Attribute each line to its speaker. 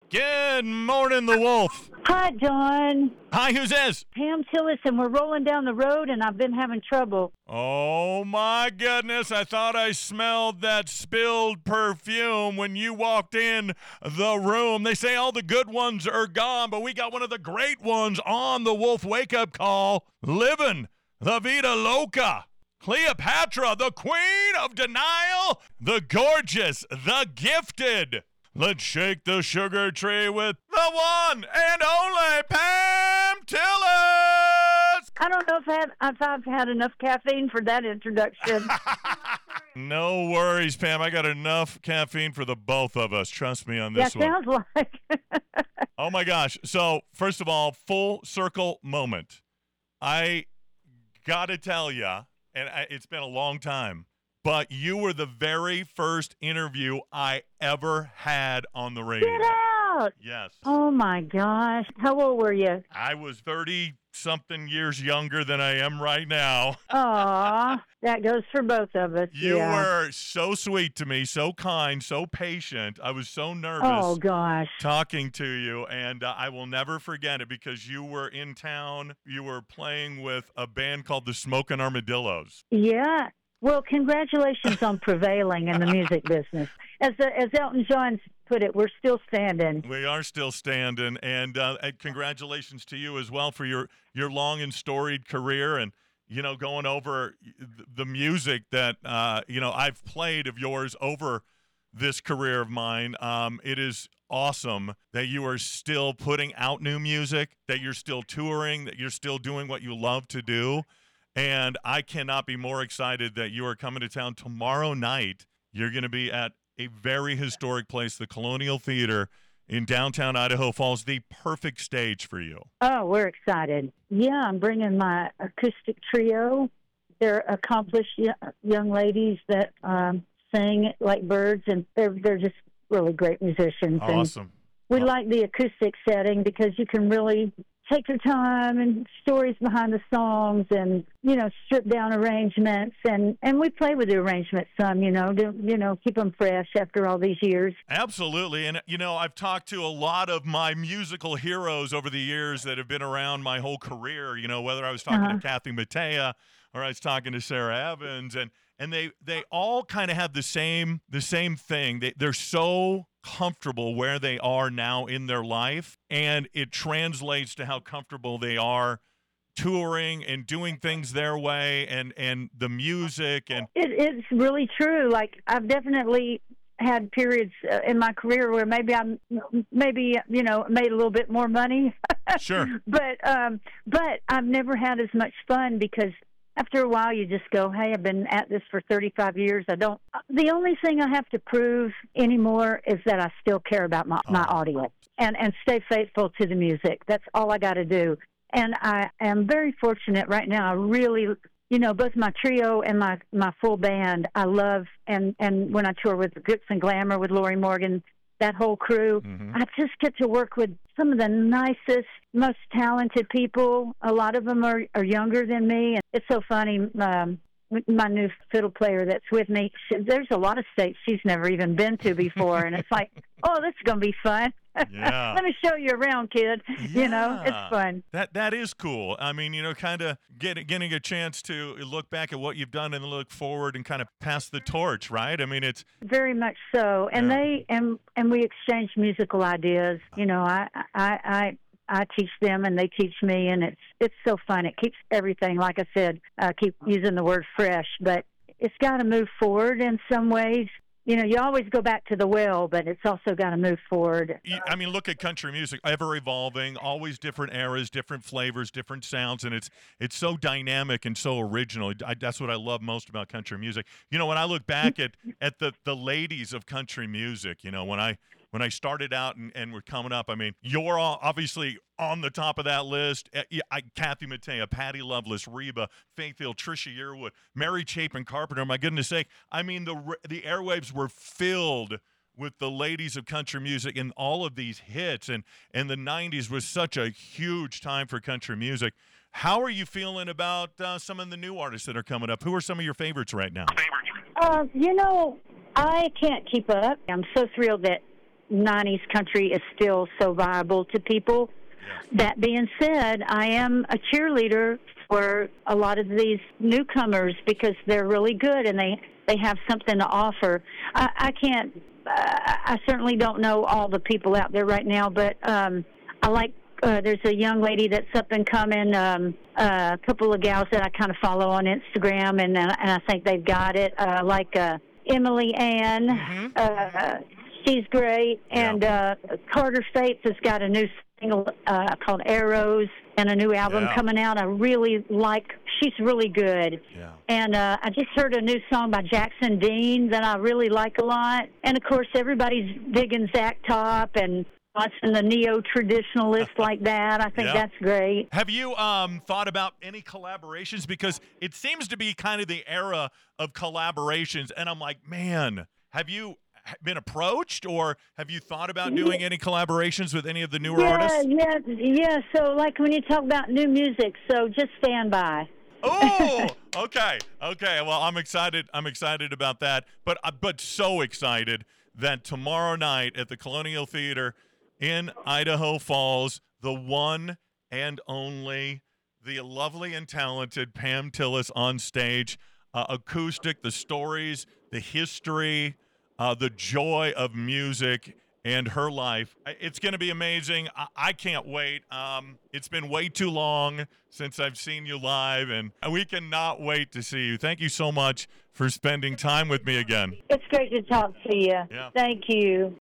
Speaker 1: Good morning, the Wolf.
Speaker 2: Hi, Dawn.
Speaker 1: Hi, who's this?
Speaker 2: Pam Tillis, and we're rolling down the road, and I've been having trouble.
Speaker 1: Oh, my goodness. I thought I smelled that spilled perfume when you walked in the room. They say all the good ones are gone, but we got one of the great ones on the Wolf wake-up call, living the Vida Loca. Cleopatra, the queen of denial, the gorgeous, the gifted. Let's shake the sugar tree with the one and only Pam Tillis.
Speaker 2: I don't know if I've had enough caffeine for that introduction.
Speaker 1: No worries, Pam. I got enough caffeine for the both of us. Trust me on this one.
Speaker 2: Sounds like.
Speaker 1: Oh, my gosh. So, first of all, full circle moment. I got to tell you, and it's been a long time, but you were the very first interview I ever had on the radio.
Speaker 2: Get out!
Speaker 1: Yes.
Speaker 2: Oh, my gosh. How old were you?
Speaker 1: I was 30-something years younger than I am right now.
Speaker 2: Aw, that goes for both of us.
Speaker 1: You were so sweet to me, so kind, so patient. I was so nervous.
Speaker 2: Oh, gosh.
Speaker 1: Talking to you, and I will never forget it because you were in town. You were playing with a band called the Smokin' Armadillos.
Speaker 2: Yeah. Well, congratulations on prevailing in the music business. As Elton John put it, we're still standing.
Speaker 1: We are still standing, and congratulations to you as well for your long and storied career, and going over the music that I've played of yours over this career of mine. It is awesome that you are still putting out new music, that you're still touring, that you're still doing what you love to do. And I cannot be more excited that you are coming to town tomorrow night. You're going to be at a very historic place, the Colonial Theater in downtown Idaho Falls, the perfect stage for you.
Speaker 2: Oh, we're excited. Yeah, I'm bringing my acoustic trio. They're accomplished young ladies that sing like birds, and they're just really great musicians.
Speaker 1: Awesome.
Speaker 2: And we like the acoustic setting because you can really take your time and stories behind the songs and, strip down arrangements. And we play with the arrangements some, to keep them fresh after all these years.
Speaker 1: Absolutely. And, I've talked to a lot of my musical heroes over the years that have been around my whole career, whether I was talking to Kathy Mattea or I was talking to Sarah Evans. And they all kind of have the same thing. They're so comfortable where they are now in their life, and it translates to how comfortable they are touring and doing things their way, and the music. And
Speaker 2: it's really true. Like, I've definitely had periods in my career where maybe made a little bit more money.
Speaker 1: Sure.
Speaker 2: But I've never had as much fun because after a while, you just go, hey, I've been at this for 35 years. The only thing I have to prove anymore is that I still care about my audience and stay faithful to the music. That's all I got to do. And I am very fortunate right now. I really, both my trio and my full band, I love. And when I tour with Glitz and Glamour with Lori Morgan, that whole crew, I just get to work with some of the nicest, most talented people. A lot of them are younger than me. And it's so funny. My new fiddle player that's with me, there's a lot of states she's never even been to before. And it's like, oh, this is going to be fun.
Speaker 1: Yeah.
Speaker 2: Let me show you around, kid.
Speaker 1: Yeah.
Speaker 2: It's fun.
Speaker 1: That is cool. I mean, kind of getting a chance to look back at what you've done and look forward and kind of pass the torch, right? I mean, it's
Speaker 2: very much so. And and we exchange musical ideas. I teach them and they teach me, and it's so fun. It keeps everything, like I said, keep using the word fresh, but it's got to move forward in some ways. You always go back to the well, but it's also got to move forward.
Speaker 1: I mean, look at country music, ever evolving, always different eras, different flavors, different sounds, and it's so dynamic and so original. That's what I love most about country music. When I look back at the ladies of country music, when I started out and we're coming up, I mean, you're obviously on the top of that list. Kathy Mattea, Patty Loveless, Reba, Faith Hill, Trisha Yearwood, Mary Chapin Carpenter. My goodness sake. I mean, the airwaves were filled with the ladies of country music and all of these hits. And the 90s was such a huge time for country music. How are you feeling about some of the new artists that are coming up? Who are some of your favorites right now?
Speaker 2: I can't keep up. I'm so thrilled that '90s country is still so viable to people. That being said, I am a cheerleader for a lot of these newcomers because they're really good and they have something to offer. I can't. I certainly don't know all the people out there right now, but I like. There's a young lady that's up and coming. A couple of gals that I kind of follow on Instagram, and I think they've got it. Like Emily Ann.
Speaker 1: Mm-hmm.
Speaker 2: She's great, and Carter States has got a new single called Arrows and a new album coming out. I really like. She's really good. Yeah. And I just heard a new song by Jackson Dean that I really like a lot. And of course, everybody's digging Zach Top and watching the neo-traditionalist like that. I think that's great.
Speaker 1: Have you thought about any collaborations? Because it seems to be kind of the era of collaborations. And I'm like, man, have you been approached, or have you thought about doing any collaborations with any of the newer artists?
Speaker 2: Yeah. So, like when you talk about new music, so just stand by.
Speaker 1: Oh, okay. Well, I'm excited. I'm excited about that. But so excited that tomorrow night at the Colonial Theater in Idaho Falls, the one and only, the lovely and talented Pam Tillis on stage, acoustic, the stories, the history, the joy of music and her life. It's going to be amazing. I can't wait. It's been way too long since I've seen you live, and we cannot wait to see you. Thank you so much for spending time with me again.
Speaker 2: It's great to talk to you.
Speaker 1: Yeah.
Speaker 2: Thank you.